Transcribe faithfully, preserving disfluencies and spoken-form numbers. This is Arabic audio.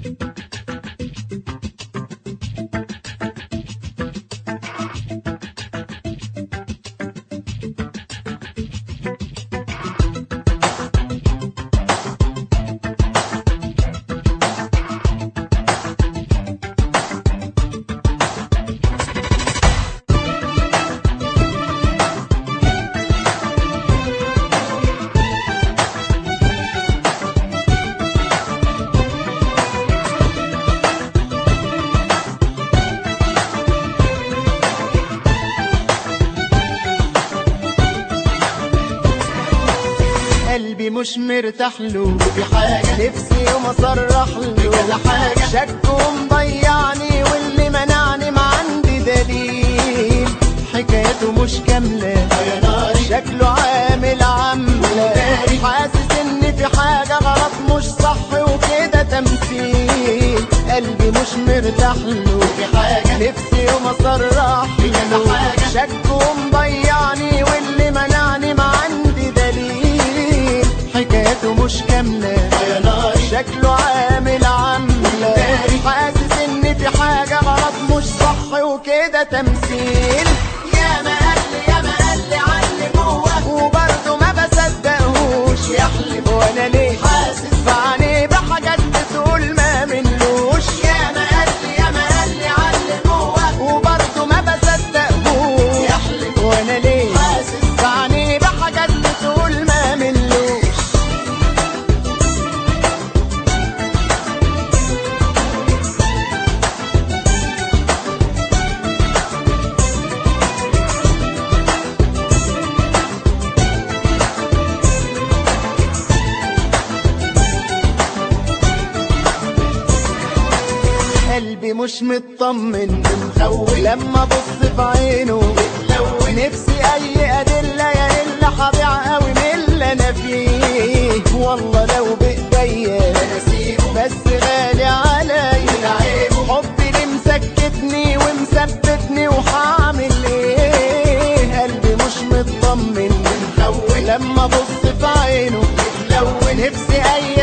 قلبي مش مرتاح له في حاجة، نفسي يوم اصرح له كذا حاجة، شك ومضيعني واللي منعني ما عندي دليل، حكايته مش كاملة شكله عامل عاملة، حاسس ان في حاجة غلط مش صح وكده تمثيل. قلبي مش مرتاح له في حاجة، نفسي يوم اصرح له، شك ومضيعني واللي منعني ما عندي دليل، حكايته مش كاملة شكله عامل عاملة، حاسس ان في حاجة غلط مش صح وكده تمثيل. يا ما قالي يا ما قالي علي جوه وبرضه ما بصدقهوش، يحلف وانا ليه حاسس بعينيه بحاجات بتقول ما منلوش. يا ما قالي يا ما قالي علي جوه وبرضه ما بصدقهوش، يحلف وانا ليه حاسس بعينيه بحاجات بتقول ما منلوش. قلبي مش مطمن مخوف لما ابص في عينه بتلون، نفسي اي ادله يا الا هضيع قوي من اللي انا فيه، والله لو بايديا بس غالي عليا حبي اللي مسكتني ومثبتني وهعمل ايه. قلبي مش مطمن مخوف لما ابص في عينه بتلون، نفسي اي